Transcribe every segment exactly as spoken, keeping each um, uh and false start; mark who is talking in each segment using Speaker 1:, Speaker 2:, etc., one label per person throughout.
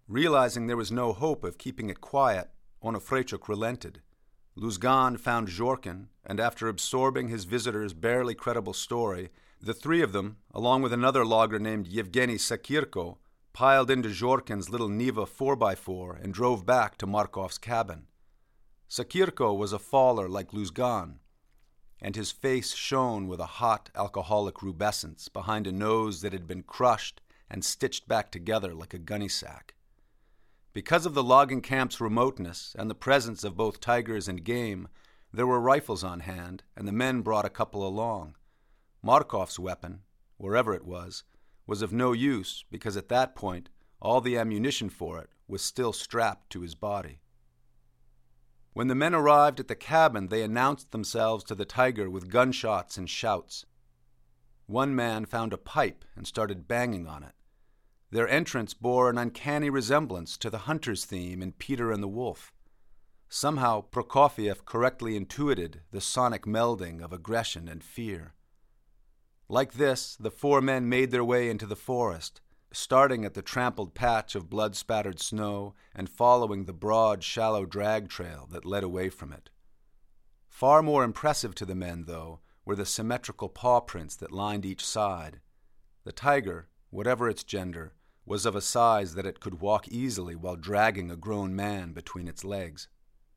Speaker 1: Realizing there was no hope of keeping it quiet, Onofrechuk relented. Luzgan found Zhorkin, and after absorbing his visitor's barely credible story, the three of them, along with another logger named Yevgeny Sakirko, piled into Zhorkin's little Niva four by four and drove back to Markov's cabin. Sakirko was a faller like Luzgan, and his face shone with a hot alcoholic rubescence behind a nose that had been crushed and stitched back together like a gunny sack. Because of the logging camp's remoteness and the presence of both tigers and game, there were rifles on hand, and the men brought a couple along. Markov's weapon, wherever it was, was of no use because at that point all the ammunition for it was still strapped to his body. When the men arrived at the cabin, they announced themselves to the tiger with gunshots and shouts. One man found a pipe and started banging on it. Their entrance bore an uncanny resemblance to the hunter's theme in Peter and the Wolf. Somehow Prokofiev correctly intuited the sonic melding of aggression and fear. Like this, the four men made their way into the forest, starting at the trampled patch of blood-spattered snow and following the broad, shallow drag trail that led away from it. Far more impressive to the men, though, were the symmetrical paw prints that lined each side. The tiger, whatever its gender, was of a size that it could walk easily while dragging a grown man between its legs.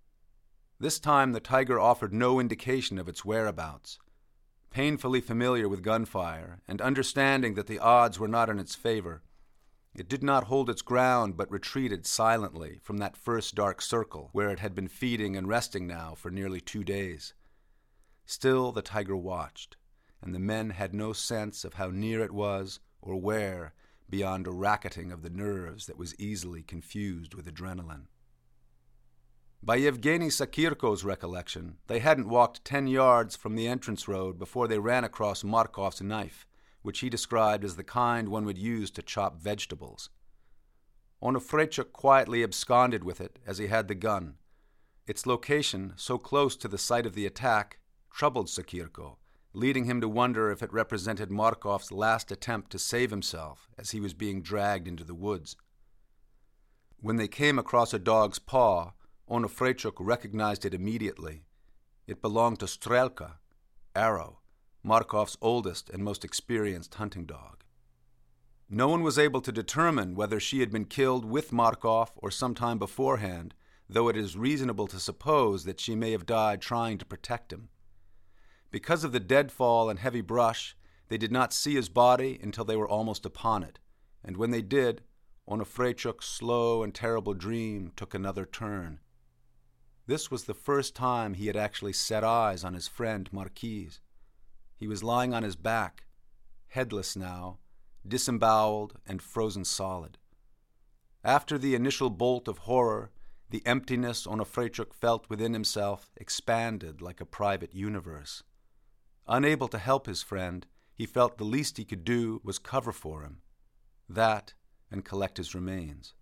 Speaker 1: This time the tiger offered no indication of its whereabouts. Painfully familiar with gunfire, and understanding that the odds were not in its favor, it did not hold its ground but retreated silently from that first dark circle where it had been feeding and resting now for nearly two days. Still the tiger watched, and the men had no sense of how near it was or where, beyond a racketing of the nerves that was easily confused with adrenaline. By Yevgeny Sakirko's recollection, they hadn't walked ten yards from the entrance road before they ran across Markov's knife, which he described as the kind one would use to chop vegetables. Onofrechuk quietly absconded with it as he had the gun. Its location, so close to the site of the attack, troubled Sakirko, leading him to wonder if it represented Markov's last attempt to save himself as he was being dragged into the woods. When they came across a dog's paw, Onofrechuk recognized it immediately. It belonged to Strelka, Arrow, Markov's oldest and most experienced hunting dog. No one was able to determine whether she had been killed with Markov or sometime beforehand, though it is reasonable to suppose that she may have died trying to protect him. Because of the deadfall and heavy brush, they did not see his body until they were almost upon it, and when they did, Onofrechuk's slow and terrible dream took another turn. This was the first time he had actually set eyes on his friend Marquise. He was lying on his back, headless now, disemboweled and frozen solid. After the initial bolt of horror, the emptiness Onofrechuk felt within himself expanded like a private universe. Unable to help his friend, he felt the least he could do was cover for him. That, and collect his remains.